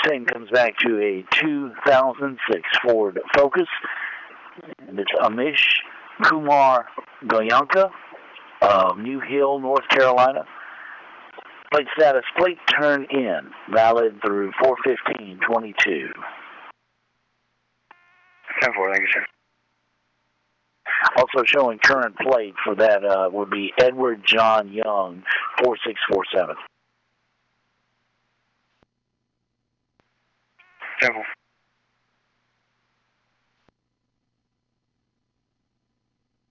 Same comes back to a 2006 Ford Focus. And it's Amish Kumar Goyanka of New Hill, North Carolina. Plate status, plate turn in, valid through 4/15/22. 10-4, thank you, sir. Also showing current plate for that would be Edward John Young, 4647. 10-4.